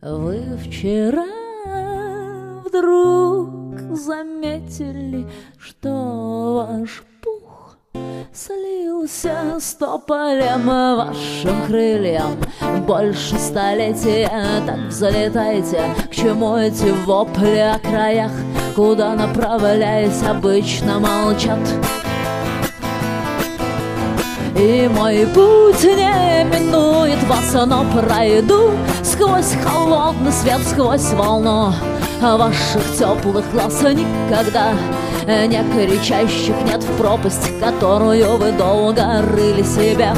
Вы вчера вдруг заметили, что ваш пух слился с тополем вашим крыльям? Больше столетия так взлетайте. К чему эти вопли о краях? Куда направляясь обычно молчат. И мой путь не минует вас, но пройду сквозь холодный свет, сквозь волну ваших теплых глаз. Никогда не кричащих нет в пропасть, которую вы долго рыли себя.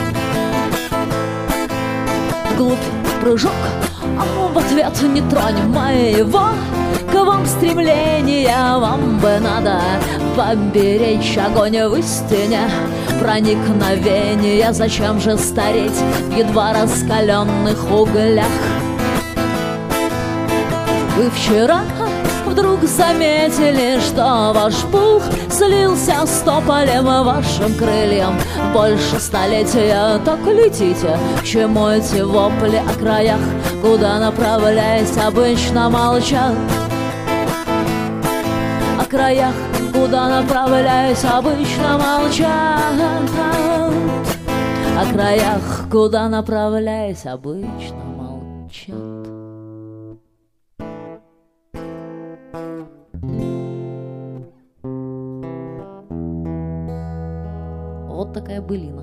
Вглубь прыжок, а в ответ не тронь моего к вам стремления. Вам бы надо поберечь огонь в истине проникновения. Зачем же стареть в едва раскаленных углях? Вы вчера вдруг заметили, что ваш пух слился с тополем вашим крыльям. Больше столетия так летите. К чему эти вопли о краях? Куда направляясь обычно молчат. О краях, куда направляясь обычно молчат. О краях, куда направляясь обычно молчат. Вот такая былина.